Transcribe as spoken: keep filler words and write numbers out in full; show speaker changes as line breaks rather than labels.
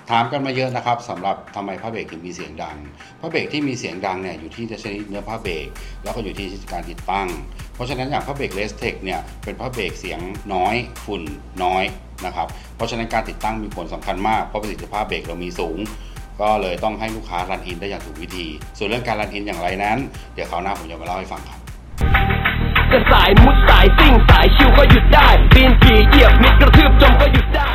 ถามกันมาเยอะนะครับสำหรับทำไมผ้าเบรกถึงมีเสียงดังผ้าเบรกที่มีเสียงดังเนี่ยอยู่ที่ชนิดเนื้อผ้าเบรกแล้วก็อยู่ที่การติดตั้งเพราะฉะนั้นอย่างผ้าเบรกเลสเทคเนี่ยเป็นผ้าเบรกเสียงน้อยฝุ่นน้อยนะครับเพราะฉะนั้นการติดตั้งมีผลสำคัญมากเพราะประสิทธิภาพเบรกเรามีสูงก็เลยต้องให้ลูกค้ารันอินได้อย่างถูกวิธีส่วนเรื่องการรันอินอย่างไรนั้นเดี๋ยวคราวหน้าผมจะมาเล่าให้ฟังครับ
จะสายมุดสายซิ่งสายชิวก็หยุดได้ปีนขี่เหยียบมิดกระทืบจมก็หยุดได้